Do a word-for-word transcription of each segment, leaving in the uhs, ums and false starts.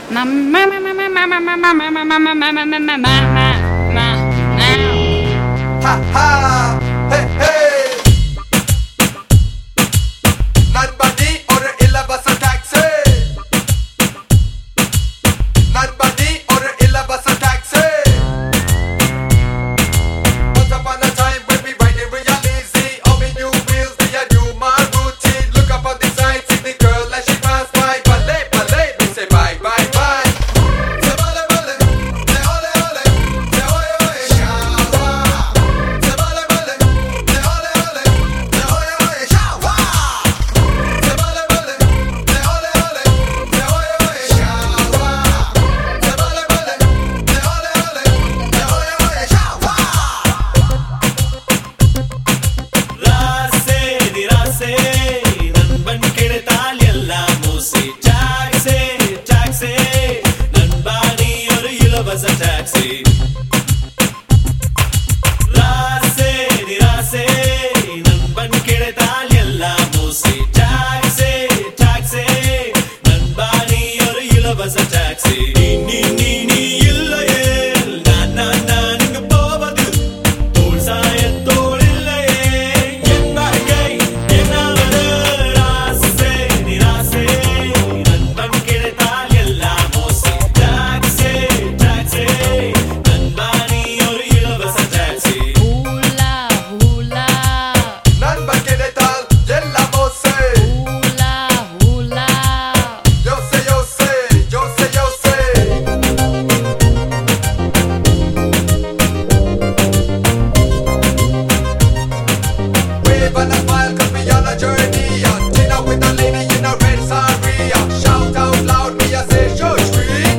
Ha ha, hey hey. Nobody order illa bus a taxi. Nobody order illa bus a taxi. Once upon a time when we riding real easy, all me new wheels, they a do my routine. Look up on the side, see the girl as she pass by. Ballet, ballet, we say bye, bye, bye. Say ballet, ballet, say ole, ole, say oye, oye, shawa. Say ballet, ballet, say ole, ole, say oye, oye, shawa. Say ballet, ballet, say ole, ole, say oye, oye, shawa. Say ballet, ballet, say ole, ole, say oye, oye, shawa. ராசே நிராசே நண்பன் கிடைத்தால் எல்லாம் மூசி taxi taxi நண்பா நீ ஒரு இலவச taxi ராசே நிராசே நண்பன் கிடைத்தால் எல்லாம் மூசி டாக்ஸி டாக்ஸி நண்பா நீ ஒரு இலவச டாக்ஸி நீ நீ நீ நீ இல்லையே நான் நான் நான் இங்கு போவது தோள் சாய தோள் இல்லையே என் வாழ்க்கை என்னாவது ராசே நிராசே நண்பன் கிடைத்தால் எல்லாம் மோசி டாக்ஸி டாக்ஸி நண்பா நீ ஒரு இலவச டாக்ஸி Hula, hula, நண்பன் கிடைத்தால் எல்லாம் மோசே. hula, hula. Yo sé, yo sé, yo sé, yo sé. Wave and a smile 'cause we on a journey. On dinner with a lady in a red saria. Shout out loud, me a say show street.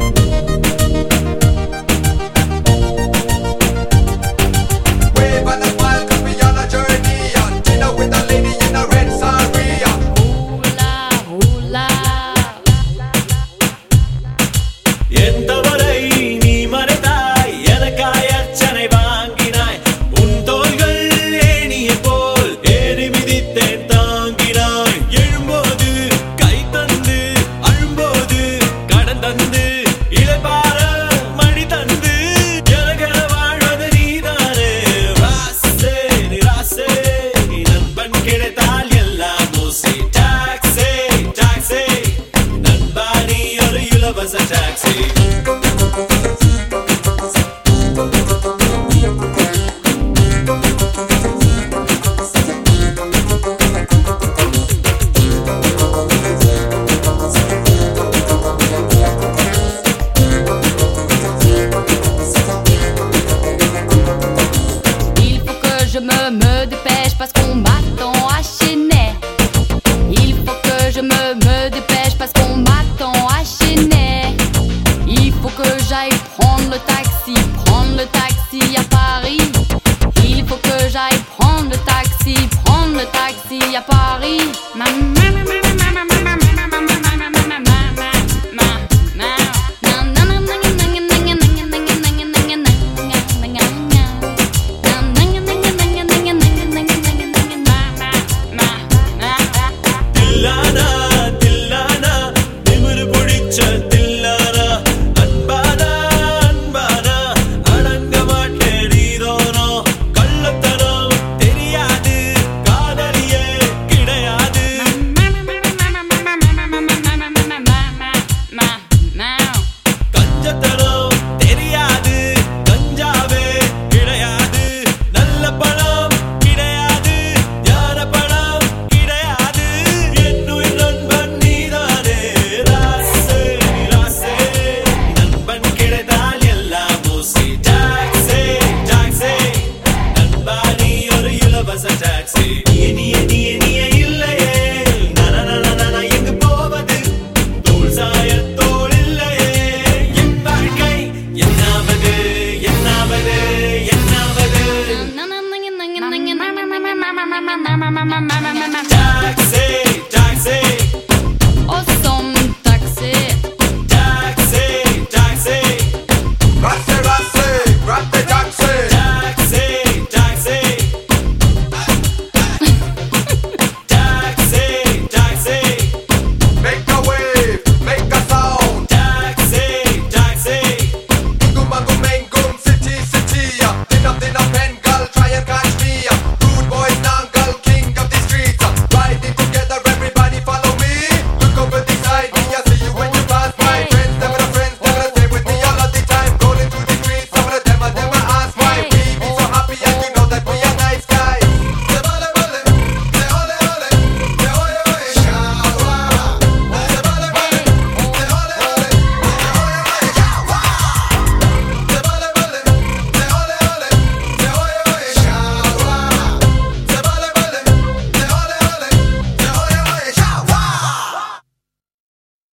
Wave and a smile 'cause we on a journey. On dinner with a lady in a red saria. Hula, hula. என் தவறை நீ மறைத்தாய் எனக்காய் அர்ச்சனை வாங்கினாய் உன் தோள்கள் ஏணியை போல் ஏறி மிதித்தேன் தாங்கினாய் எழும்போது கை தந்து அழும்போது கடன் தந்து இளைப்பாற மடி தந்து எனக்கென வாழ்வது நீதானே ராசே நிராசே நண்பன் கிடைத்தால் எல்லாம் மூசி டாக்ஸி டாக்ஸி நண்பா நீ ஒரு இலவச taxi Il faut que je me, me dépêche parce qu'on m'attend à Chennai. Il faut que je me, me dépêche.